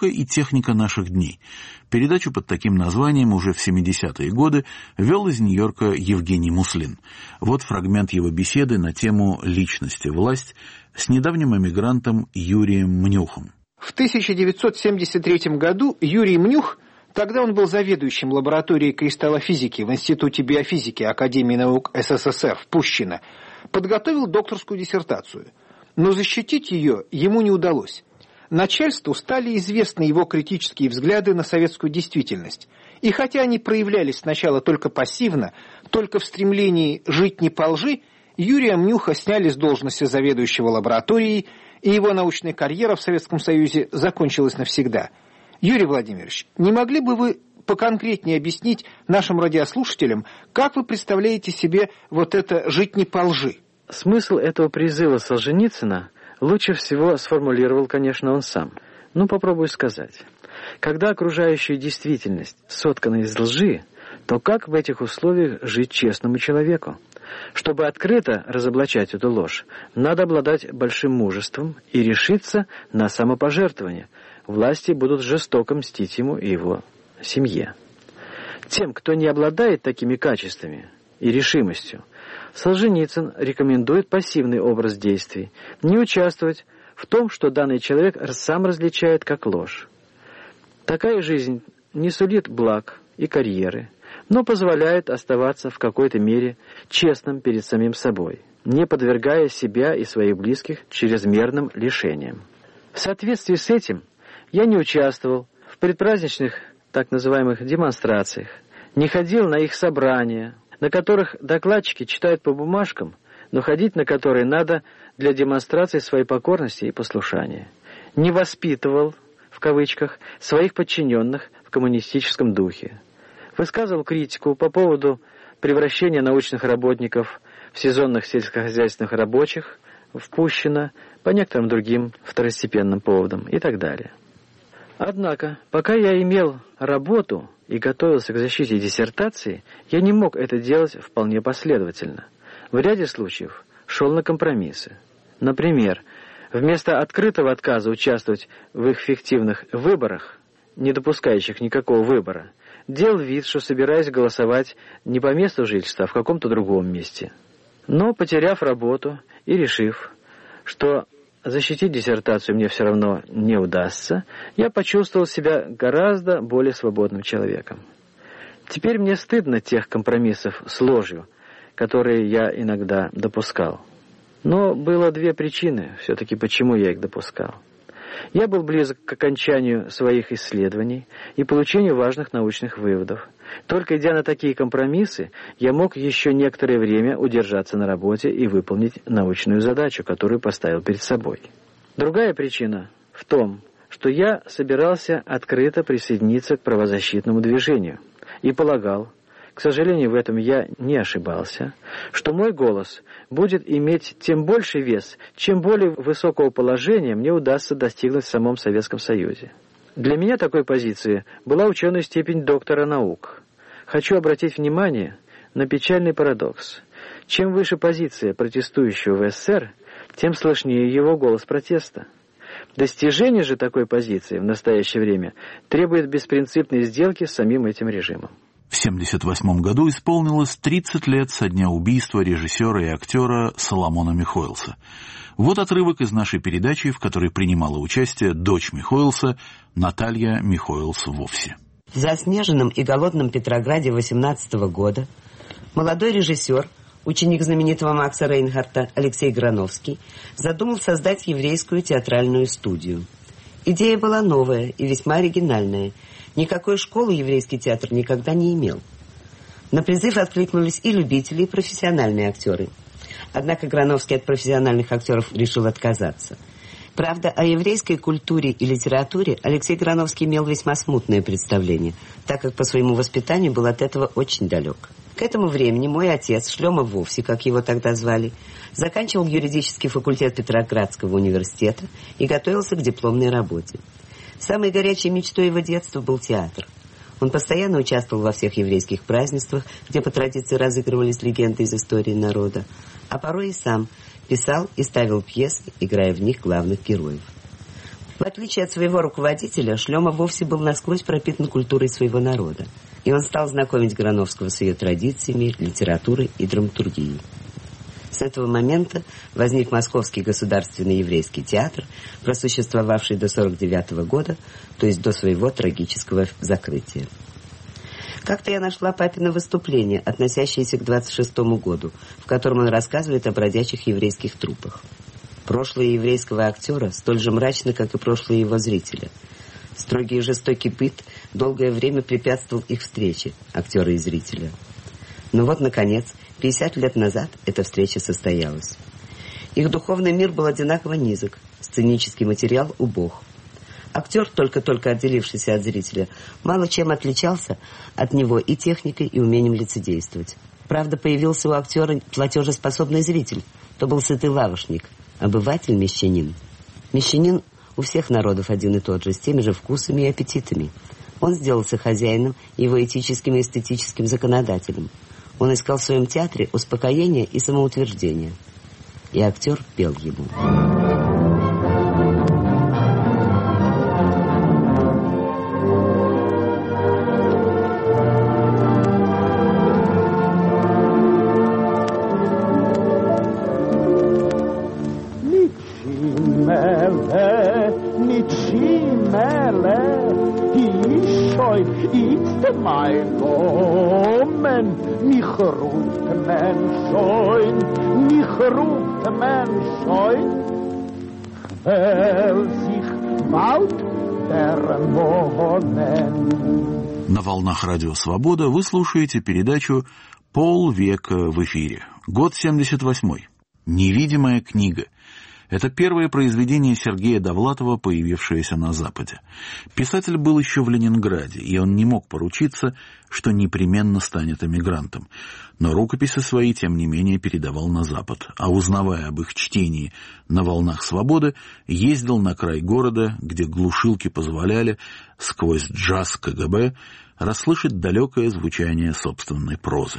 A: Наука и техника наших дней. Передачу под таким названием уже в семидесятые годы вел из Нью-Йорка Евгений Муслин. Вот фрагмент его беседы на тему «Личность и власть» с недавним эмигрантом Юрием Мнюхом.
D: В тысяча девятьсот семьдесят третьем году Юрий Мнюх, тогда он был заведующим лабораторией кристаллофизики в Институте биофизики Академии наук СССР в Пущино, подготовил докторскую диссертацию. Но защитить ее ему не удалось. Начальству стали известны его критические взгляды на советскую действительность. И хотя они проявлялись сначала только пассивно, только в стремлении жить не по лжи, Юрия Мнюха сняли с должности заведующего лабораторией, и его научная карьера в Советском Союзе закончилась навсегда. Юрий Владимирович, не могли бы вы поконкретнее объяснить нашим радиослушателям, как вы представляете себе вот это «жить не по лжи»?
B: Смысл этого призыва Солженицына лучше всего сформулировал, конечно, он сам. Ну, попробую сказать. Когда окружающая действительность соткана из лжи, то как в этих условиях жить честному человеку? Чтобы открыто разоблачать эту ложь, надо обладать большим мужеством и решиться на самопожертвование. Власти будут жестоко мстить ему и его семье. Тем, кто не обладает такими качествами и решимостью, Солженицын рекомендует пассивный образ действий, не участвовать в том, что данный человек сам различает как ложь. Такая жизнь не сулит благ и карьеры, но позволяет оставаться в какой-то мере честным перед самим собой, не подвергая себя и своих близких чрезмерным лишениям. В соответствии с этим я не участвовал в предпраздничных так называемых демонстрациях, не ходил на их собрания, на которых докладчики читают по бумажкам, но ходить на которые надо для демонстрации своей покорности и послушания. Не воспитывал, в кавычках, своих подчиненных в коммунистическом духе. Высказывал критику по поводу превращения научных работников в сезонных сельскохозяйственных рабочих, в Пущино, по некоторым другим второстепенным поводам и так далее. Однако, пока я имел работу и готовился к защите диссертации, я не мог это делать вполне последовательно. В ряде случаев шел на компромиссы. Например, вместо открытого отказа участвовать в их фиктивных выборах, не допускающих никакого выбора, делал вид, что собираюсь голосовать не по месту жительства, а в каком-то другом месте. Но, потеряв работу и решив, что защитить диссертацию мне все равно не удастся, я почувствовал себя гораздо более свободным человеком. Теперь мне стыдно тех компромиссов с ложью, которые я иногда допускал. Но было две причины, все-таки, почему я их допускал. Я был близок к окончанию своих исследований и получению важных научных выводов. Только идя на такие компромиссы, я мог еще некоторое время удержаться на работе и выполнить научную задачу, которую поставил перед собой. Другая причина в том, что я собирался открыто присоединиться к правозащитному движению и полагал, к сожалению, в этом я не ошибался, что мой голос будет иметь тем больший вес, чем более высокого положения мне удастся достигнуть в самом Советском Союзе. Для меня такой позиции была ученая степень доктора наук. Хочу обратить внимание на печальный парадокс. Чем выше позиция протестующего в СССР, тем слышнее его голос протеста. Достижение же такой позиции в настоящее время требует беспринципной сделки с самим этим режимом.
A: В семьдесят восьмом году исполнилось тридцать лет со дня убийства режиссера и актера Соломона Михоэлса. Вот отрывок из нашей передачи, в которой принимала участие дочь Михоэлса Наталья Михоэлс вовсе.
C: В заснеженном и голодном Петрограде восемнадцатого года молодой режиссер, ученик знаменитого Макса Рейнхарта Алексей Грановский, задумал создать еврейскую театральную студию. Идея была новая и весьма оригинальная. Никакой школы еврейский театр никогда не имел. На призыв откликнулись и любители, и профессиональные актеры. Однако Грановский от профессиональных актеров решил отказаться. Правда, о еврейской культуре и литературе Алексей Грановский имел весьма смутное представление, так как по своему воспитанию был от этого очень далек. К этому времени мой отец, Шлёма Вовсе, как его тогда звали, заканчивал юридический факультет Петроградского университета и готовился к дипломной работе. Самой горячей мечтой его детства был театр. Он постоянно участвовал во всех еврейских празднествах, где по традиции разыгрывались легенды из истории народа, а порой и сам писал и ставил пьесы, играя в них главных героев. В отличие от своего руководителя, Шлёма вовсе был насквозь пропитан культурой своего народа. И он стал знакомить Грановского с ее традициями, литературой и драматургией. С этого момента возник Московский государственный еврейский театр, просуществовавший до сорок девятого года, то есть до своего трагического закрытия. Как-то я нашла папино выступление, относящееся к двадцать шестому году, в котором он рассказывает о бродячих еврейских труппах. Прошлое еврейского актера столь же мрачно, как и прошлое его зрителя. Строгий и жестокий быт долгое время препятствовал их встрече, актера и зрителя. Но вот, наконец, пятьдесят лет назад эта встреча состоялась. Их духовный мир был одинаково низок, сценический материал убог. Актер, только-только отделившийся от зрителя, мало чем отличался от него и техникой, и умением лицедействовать. Правда, появился у актера платежеспособный зритель. То был сытый лавошник, обыватель-мещанин. Мещанин у всех народов один и тот же, с теми же вкусами и аппетитами. Он сделался хозяином, его этическим и эстетическим законодателем. Он искал в своем театре успокоения и самоутверждения. И актер пел ему.
V: Mein Nomen, mich ruft men schoin, mich ruft men schoin, weil sich bald vermohnen.
A: На волнах Радио Свобода вы слушаете передачу «Полвека в эфире». Год семьдесят восьмой. «Невидимая книга». Это первое произведение Сергея Довлатова, появившееся на Западе. Писатель был еще в Ленинграде, и он не мог поручиться, что непременно станет эмигрантом. Но рукописи свои, тем не менее, передавал на Запад, а узнавая об их чтении на волнах свободы, ездил на край города, где глушилки позволяли сквозь джаз ка гэ бэ расслышать далекое звучание собственной прозы.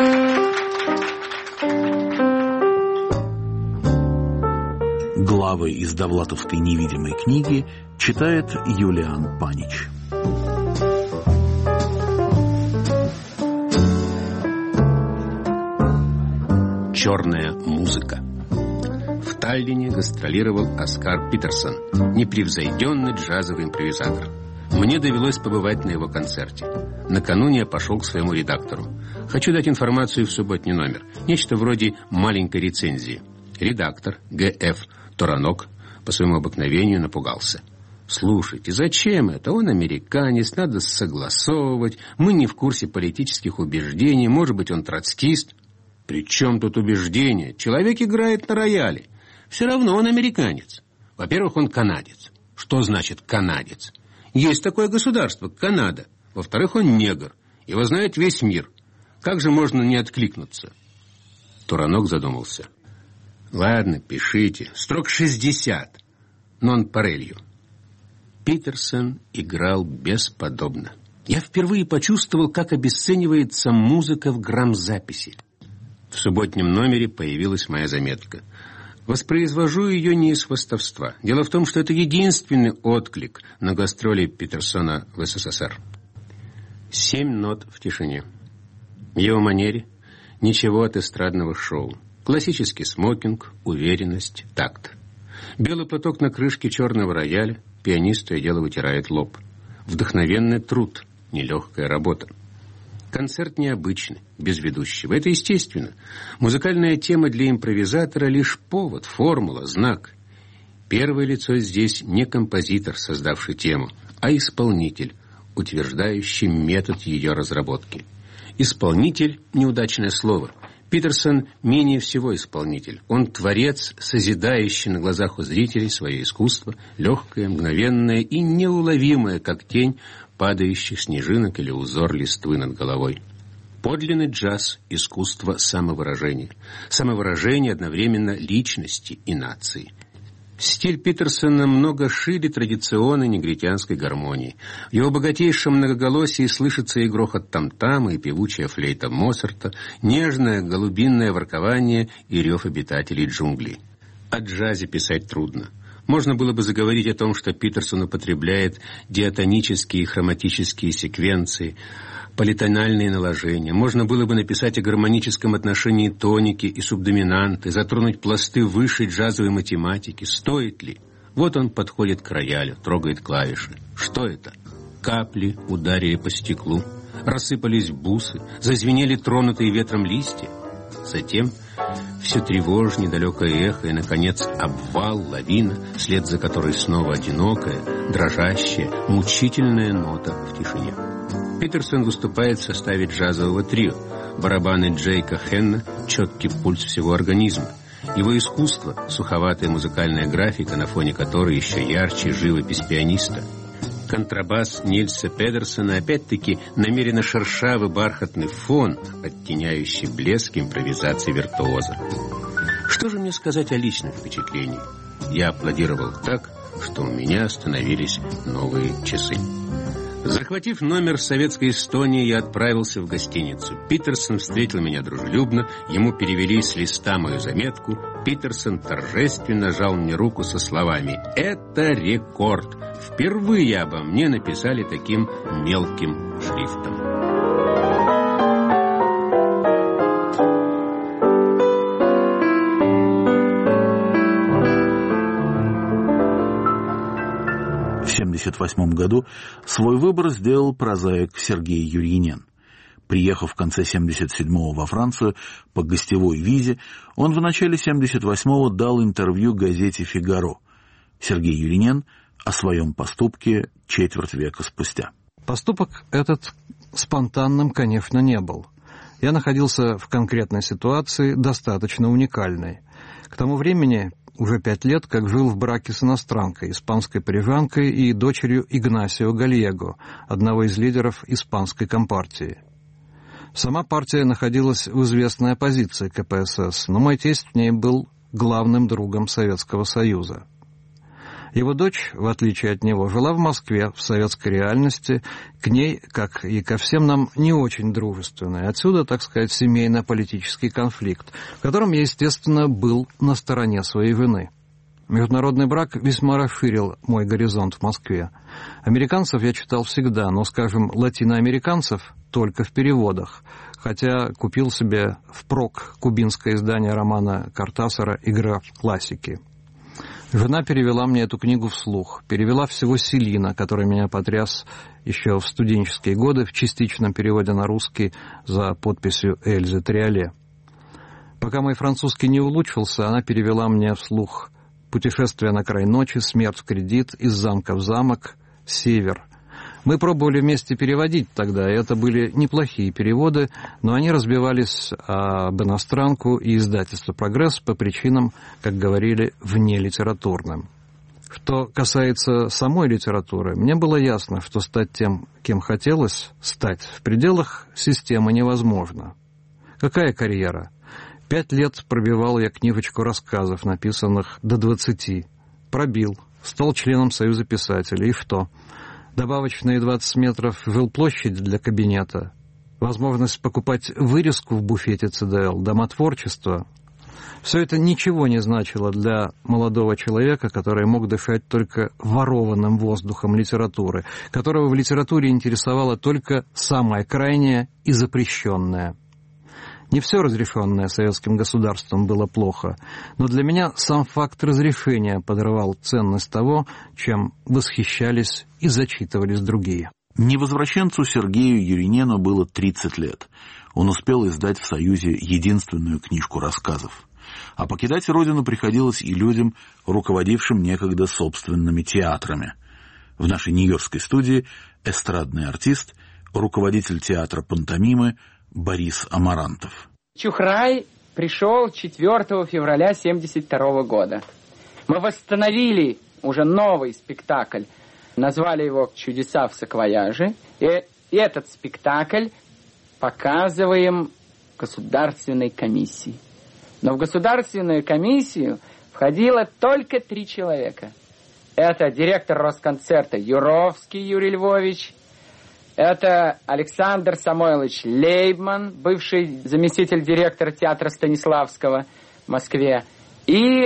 A: Главы из довлатовской невидимой книги читает Юлиан Панич.
T: Черная музыка. В Таллине гастролировал Оскар Питерсон, непревзойденный джазовый импровизатор. Мне довелось побывать на его концерте. Накануне я пошел к своему редактору. Хочу дать информацию в субботний номер. Нечто вроде маленькой рецензии. Редактор Г Ф Торанок по своему обыкновению напугался. «Слушайте, зачем это? Он американец, надо согласовывать. Мы не в курсе политических убеждений. Может быть, он троцкист?» «При чем тут убеждения? Человек играет на рояле. Все равно он американец. Во-первых, он канадец». «Что значит канадец?» «Есть такое государство, Канада. Во-вторых, он негр. Его знает весь мир. Как же можно не откликнуться?» Туранок задумался. «Ладно, пишите. Строк шестьдесят. Нон парелью». Питерсон играл бесподобно. Я впервые почувствовал, как обесценивается музыка в грамзаписи. В субботнем номере появилась моя заметка. Воспроизвожу ее не из хвастовства. Дело в том, что это единственный отклик на гастроли Питерсона в С С С Р. Семь нот в тишине. В его манере ничего от эстрадного шоу. Классический смокинг, уверенность, такт. Белый платок на крышке черного рояля, пианист то и дело вытирает лоб. Вдохновенный труд, нелегкая работа. Концерт необычный, без ведущего. Это естественно. Музыкальная тема для импровизатора лишь повод, формула, знак. Первое лицо здесь не композитор, создавший тему, а исполнитель, утверждающий метод ее разработки. Исполнитель – неудачное слово. Питерсон менее всего исполнитель. Он творец, созидающий на глазах у зрителей свое искусство, легкое, мгновенное и неуловимое, как тень падающих снежинок или узор листвы над головой. Подлинный джаз – искусство самовыражения. Самовыражение одновременно личности и нации. Стиль Питерсона много шире традиционной негритянской гармонии. В его богатейшем многоголосии слышится и грохот там-тама, и певучая флейта Моцарта, нежное голубиное воркование и рев обитателей джунглей. О джазе писать трудно. Можно было бы заговорить о том, что Питерсон употребляет диатонические и хроматические секвенции, политональные наложения. Можно было бы написать о гармоническом отношении тоники и субдоминанты, затронуть пласты высшей джазовой математики. Стоит ли? Вот он подходит к роялю, трогает клавиши. Что это? Капли ударили по стеклу, рассыпались бусы, зазвенели тронутые ветром листья. Затем все тревожнее далекое эхо и, наконец, обвал, лавина, вслед за которой снова одинокая, дрожащая, мучительная нота в тишине. Питерсон выступает в составе джазового трио. Барабаны Джейка Хенна, четкий пульс всего организма. Его искусство — суховатая музыкальная графика, на фоне которой еще ярче живопись пианиста. Контрабас Нильса Педерсона, опять-таки, намеренно шершавый бархатный фон, оттеняющий блеск импровизации виртуоза. Что же мне сказать о личном впечатлении? Я аплодировал так, что у меня остановились новые часы. Захватив номер в советской Эстонии, я отправился в гостиницу. Питерсон встретил меня дружелюбно, ему перевели с листа мою заметку. Питерсон торжественно жал мне руку со словами: «Это рекорд! Впервые обо мне написали таким мелким шрифтом».
A: В семьдесят восьмом году свой выбор сделал прозаик Сергей Юрьянен. Приехав в конце семьдесят седьмого во Францию по гостевой визе, он в начале семьдесят восьмого дал интервью газете «Фигаро». Сергей Юрьянен о своем поступке четверть века спустя.
E: Поступок этот спонтанным, конечно, не был. Я находился в конкретной ситуации, достаточно уникальной. К тому времени уже пять лет, как жил в браке с иностранкой, испанской парижанкой и дочерью Игнасио Гальего, одного из лидеров испанской компартии. Сама партия находилась в известной оппозиции к ка пэ эс эс, но мой тесть в ней был главным другом Советского Союза. Его дочь, в отличие от него, жила в Москве, в советской реальности, к ней, как и ко всем нам, не очень дружественной. Отсюда, так сказать, семейно-политический конфликт, в котором я, естественно, был на стороне своей жены. Международный брак весьма расширил мой горизонт в Москве. Американцев я читал всегда, но, скажем, латиноамериканцев только в переводах, хотя купил себе впрок кубинское издание романа Кортасара «Игра в классики». Жена перевела мне эту книгу вслух. Перевела всего Селина, который меня потряс еще в студенческие годы в частичном переводе на русский за подписью Эльзы Триоле. Пока мой французский не улучшился, она перевела мне вслух «Путешествие на край ночи», «Смерть в кредит», «Из замка в замок», «Север». Мы пробовали вместе переводить тогда, и это были неплохие переводы, но они разбивались об иностранку и издательство «Прогресс» по причинам, как говорили, внелитературным. Что касается самой литературы, мне было ясно, что стать тем, кем хотелось стать, в пределах системы невозможно. Какая карьера? Пять лет пробивал я книжечку рассказов, написанных до двадцати. Пробил, стал членом Союза писателей, и что? Добавочные двадцать метров жилплощади для кабинета, возможность покупать вырезку в буфете цэ дэ эл, домотворчество. Все это ничего не значило для молодого человека, который мог дышать только ворованным воздухом литературы, которого в литературе интересовало только самое крайнее и запрещенное. Не все разрешенное советским государством было плохо, но для меня сам факт разрешения подрывал ценность того, чем восхищались и зачитывались другие.
A: Невозвращенцу Сергею Юрьянену было тридцать лет. Он успел издать в Союзе единственную книжку рассказов. А покидать родину приходилось и людям, руководившим некогда собственными театрами. В нашей нью-йоркской студии эстрадный артист, руководитель театра пантомимы Борис Амарантов.
F: Чухрай пришел четвёртого февраля семьдесят второго года. Мы восстановили уже новый спектакль. Назвали его «Чудеса в саквояже». И этот спектакль показываем государственной комиссии. Но в государственную комиссию входило только три человека. Это директор Росконцерта Юровский Юрий Львович, это Александр Самойлович Лейбман, бывший заместитель директора театра Станиславского в Москве, и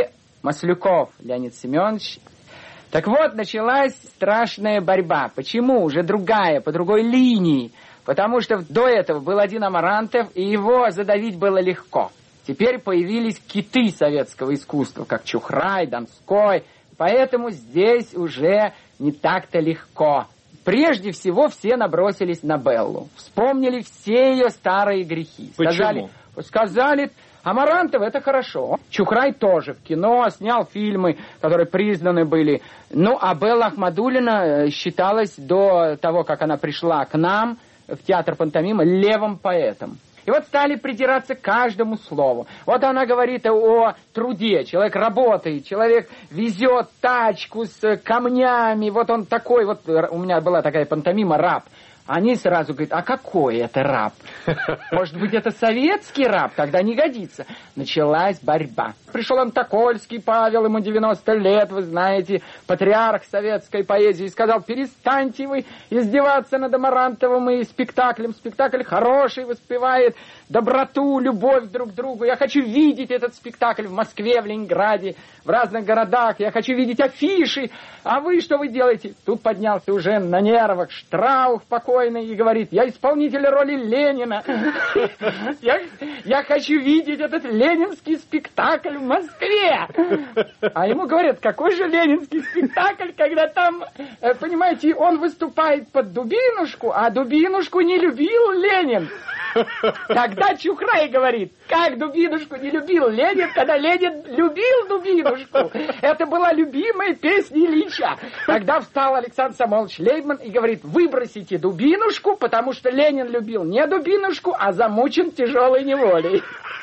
F: Маслюков Леонид Семенович. Так вот, началась страшная борьба. Почему? Уже другая, по другой линии. Потому что до этого был один Амарантов, и его задавить было легко. Теперь появились киты советского искусства, как Чухрай, Донской. Поэтому здесь уже не так-то легко. Прежде всего все набросились на Беллу. Вспомнили все ее старые грехи. Сказали, сказали, Амарантов это хорошо. Чухрай тоже в кино снял фильмы, которые признаны были. Ну, а Белла Ахмадуллина считалась до того, как она пришла к нам в театр пантомимы, левым поэтом. И вот стали придираться к каждому слову. Вот она говорит о труде. Человек работает, человек везет тачку с камнями. Вот он такой, вот у меня была такая пантомима «Раб». Они сразу говорят, а какой это раб? Может быть, это советский раб? Тогда не годится. Началась борьба. Пришел Антокольский Павел, ему девяносто лет, вы знаете, патриарх советской поэзии, и сказал, перестаньте вы издеваться над Амарантовым и спектаклем. Спектакль хороший, воспевает доброту, любовь друг к другу. Я хочу видеть этот спектакль в Москве, в Ленинграде, в разных городах. Я хочу видеть афиши. А вы что вы делаете? Тут поднялся уже на нервах Штраух покойный и говорит, я исполнитель роли Ленина. Я, я хочу видеть этот ленинский спектакль в Москве. А ему говорят, какой же ленинский спектакль, когда там, понимаете, он выступает под Дубинушку, а Дубинушку не любил Ленин. Тогда Чухрай говорит, как Дубинушку не любил Ленин, когда Ленин любил Дубинушку. Это была любимая песня Ильича. Тогда встал Александр Самойлович Лейбман и говорит, выбросите Дубинушку, потому что Ленин любил не Дубинушку, а замучен тяжелой неволей.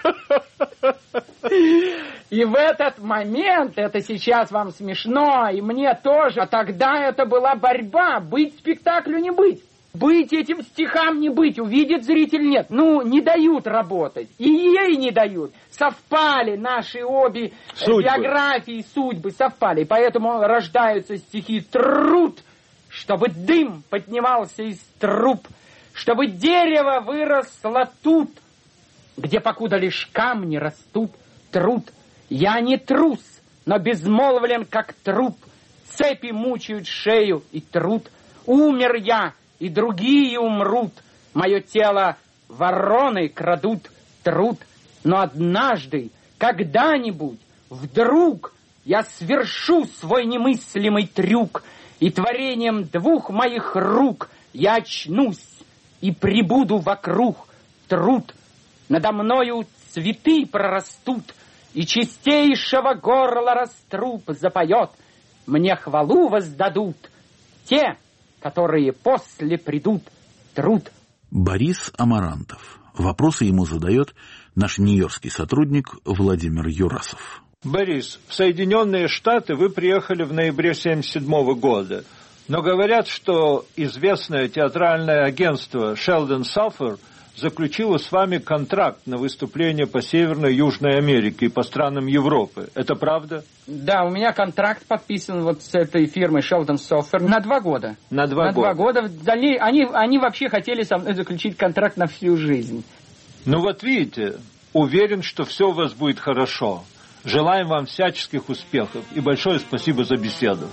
F: И в этот момент, это сейчас вам смешно, и мне тоже, а тогда это была борьба, быть спектаклю не быть. Быть этим стихам не быть, увидит зритель нет. Ну, не дают работать. И ей не дают. Совпали наши обе судьбы. Биографии, судьбы совпали. Поэтому рождаются стихи «Труд», чтобы дым поднимался из труб, чтобы дерево выросло тут, где покуда лишь камни растут. Труд. Я не трус, но безмолвлен, как труп. Цепи мучают шею и труд. Умер я, и другие умрут. Мое тело вороны крадут, труд. Но однажды, когда-нибудь, вдруг я свершу свой немыслимый трюк, и творением двух моих рук я очнусь и прибуду вокруг. Труд. Надо мною цветы прорастут, и чистейшего горла раструб запоет. Мне хвалу воздадут те, которые после придут. Труд.
A: Борис Амарантов. Вопросы ему задает наш нью-йоркский сотрудник Владимир Юрасов.
H: Борис, в Соединенные Штаты вы приехали в ноябре семьдесят седьмого года, но говорят, что известное театральное агентство Sheldon Suffer заключило с вами контракт на выступление по Северной и Южной Америке и по странам Европы. Это правда?
F: Да, у меня контракт подписан вот с этой фирмой Sheldon Suffer на два года.
H: На два
F: на
H: года.
F: два года. Они, они, они вообще хотели со мной заключить контракт на всю жизнь.
H: Ну вот видите, уверен, что все у вас будет хорошо. Желаем вам всяческих успехов и большое спасибо за беседу.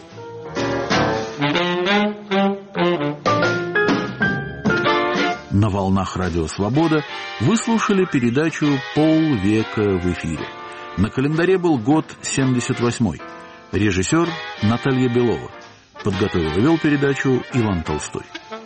A: На волнах Радио Свобода вы слушали передачу «Полвека в эфире». На календаре был год семьдесят восьмой. Режиссер Наталья Белова. Подготовил и вел передачу Иван Толстой.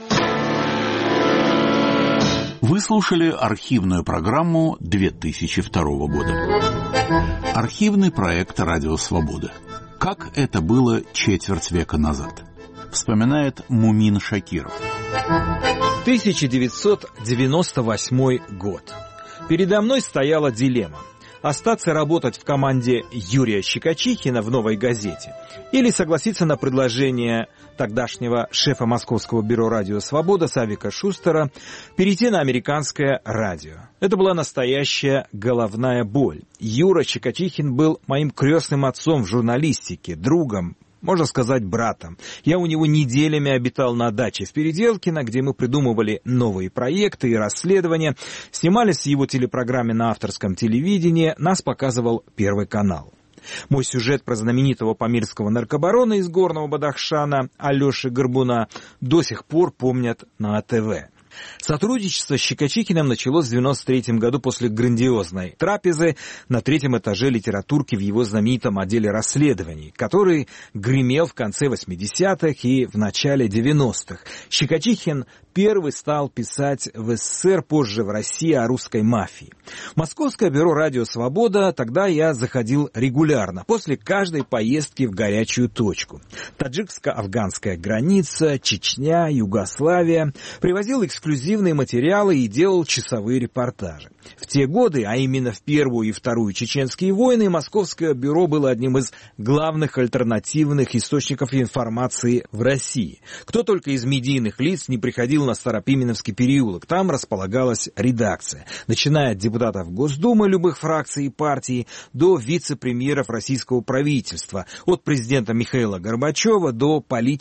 A: Вы слушали архивную программу две тысячи второго года. Архивный проект «Радио Свобода». Как это было четверть века назад. Вспоминает Мумин Шакиров.
I: тысяча девятьсот девяносто восьмой год. Передо мной стояла дилемма. Остаться работать в команде Юрия Щекочихина в «Новой газете» или согласиться на предложение тогдашнего шефа Московского бюро «Радио Свобода» Савика Шустера перейти на американское радио. Это была настоящая головная боль. Юра Щекочихин был моим крестным отцом в журналистике, другом, можно сказать, братом. Я у него неделями обитал на даче в Переделкино, где мы придумывали новые проекты и расследования, снимались в его телепрограмме на авторском телевидении, нас показывал Первый канал. Мой сюжет про знаменитого памирского наркобарона из Горного Бадахшана Алеши Горбуна до сих пор помнят на АТВ. Сотрудничество с Щекочихиным началось в девяносто третьем году после грандиозной трапезы на третьем этаже литературки в его знаменитом отделе расследований, который гремел в конце восьмидесятых и в начале девяностых. Щекочихин первый стал писать в СССР, позже в России, о русской мафии. Московское бюро «Радио Свобода» тогда я заходил регулярно, после каждой поездки в горячую точку. Таджикско-афганская граница, Чечня, Югославия. Привозил эксклюзивные материалы и делал часовые репортажи. В те годы, а именно в Первую и Вторую чеченские войны, Московское бюро было одним из главных альтернативных источников информации в России. Кто только из медийных лиц не приходил на Старопименовский переулок, там располагалась редакция, начиная от депутатов Госдумы любых фракций и партий до вице-премьеров российского правительства, от президента Михаила Горбачева до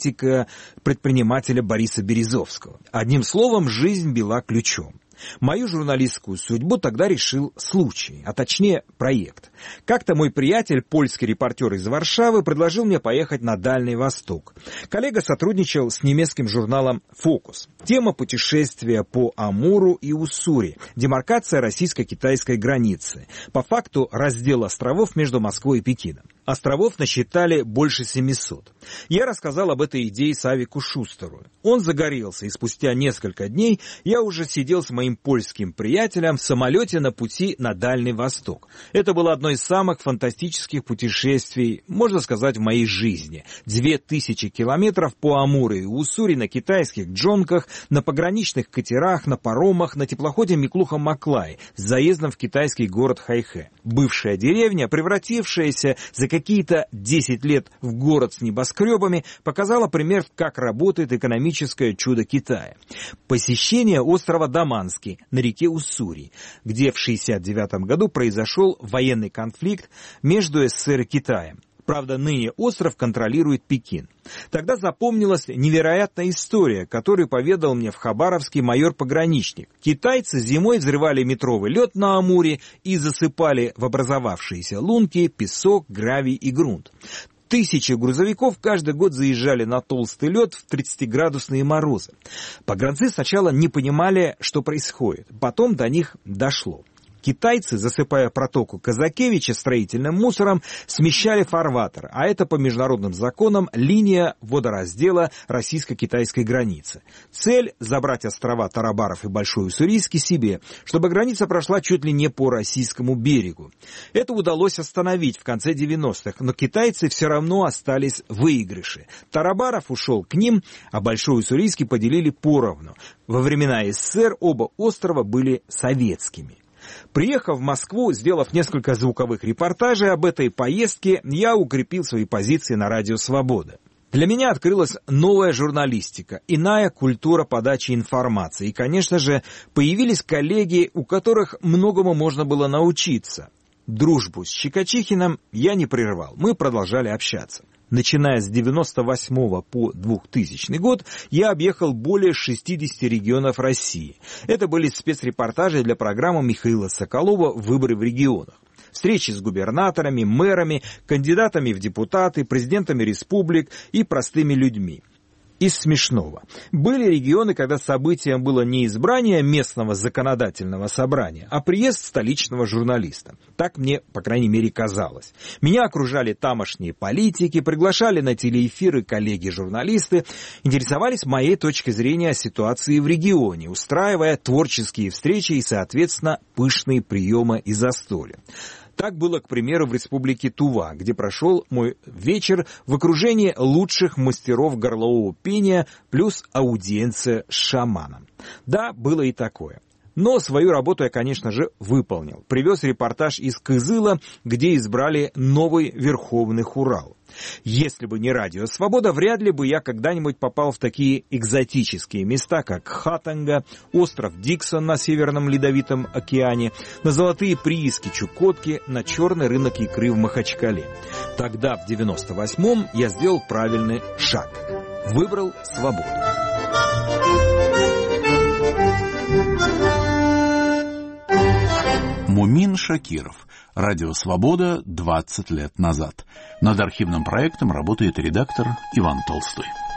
I: политика-предпринимателя Бориса Березовского. Одним словом, жизнь била ключом. Мою журналистскую судьбу тогда решил случай, а точнее проект. Как-то мой приятель, польский репортер из Варшавы, предложил мне поехать на Дальний Восток. Коллега сотрудничал с немецким журналом «Фокус». Тема путешествия по Амуру и Уссури, демаркация российско-китайской границы, по факту раздел островов между Москвой и Пекином. Островов насчитали больше семисот. Я рассказал об этой идее Савику Шустеру. Он загорелся, и спустя несколько дней я уже сидел с моим польским приятелем в самолете на пути на Дальний Восток. Это было одно из самых фантастических путешествий, можно сказать, в моей жизни. Две тысячи километров по Амуру и Уссури на китайских джонках, на пограничных катерах, на паромах, на теплоходе Миклуха-Маклай с заездом в китайский город Хайхэ. Бывшая деревня, превратившаяся за какие-то десять лет в город с небоскребами, показала пример, как работает экономическое чудо Китая. Посещение острова Даманский на реке Уссури, где в шестьдесят девятом году произошел военный конфликт между СССР и Китаем. Правда, ныне остров контролирует Пекин. Тогда запомнилась невероятная история, которую поведал мне в Хабаровске майор-пограничник. Китайцы зимой взрывали метровый лед на Амуре и засыпали в образовавшиеся лунки песок, гравий и грунт. Тысячи грузовиков каждый год заезжали на толстый лед в тридцатиградусные морозы. Погранцы сначала не понимали, что происходит, потом до них дошло. Китайцы, засыпая протоку Казакевича строительным мусором, смещали фарватер, а это по международным законам линия водораздела российско-китайской границы. Цель – забрать острова Тарабаров и Большой Уссурийский себе, чтобы граница прошла чуть ли не по российскому берегу. Это удалось остановить в конце девяностых, но китайцы все равно остались в выигрыше. Тарабаров ушел к ним, а Большой Уссурийский поделили поровну. Во времена СССР оба острова были советскими. Приехав в Москву, сделав несколько звуковых репортажей об этой поездке, я укрепил свои позиции на Радио Свобода. Для меня открылась новая журналистика, иная культура подачи информации. И, конечно же, появились коллеги, у которых многому можно было научиться. Дружбу с Щекочихиным я не прервал, мы продолжали общаться. Начиная с девяносто восьмого по двухтысячный год я объехал более шестидесяти регионов России. Это были спецрепортажи для программы Михаила Соколова «Выборы в регионах». Встречи с губернаторами, мэрами, кандидатами в депутаты, президентами республик и простыми людьми. Из смешного. Были регионы, когда событием было не избрание местного законодательного собрания, а приезд столичного журналиста. Так мне, по крайней мере, казалось. Меня окружали тамошние политики, приглашали на телеэфиры коллеги-журналисты, интересовались моей точкой зрения о ситуации в регионе, устраивая творческие встречи и, соответственно, пышные приемы и застолья. Так было, к примеру, в республике Тува, где прошел мой вечер в окружении лучших мастеров горлового пения плюс аудиенция с шаманом. Да, было и такое. Но свою работу я, конечно же, выполнил. Привез репортаж из Кызыла, где избрали новый Верховный Хурал. Если бы не Радио Свобода, вряд ли бы я когда-нибудь попал в такие экзотические места, как Хатанга, остров Диксон на Северном Ледовитом океане, на золотые прииски Чукотки, на черный рынок икры в Махачкале. Тогда, в девяносто восьмом, я сделал правильный шаг. Выбрал свободу.
A: Мумин Шакиров. Радио «Свобода» двадцать лет назад. Над архивным проектом работает редактор Иван Толстой.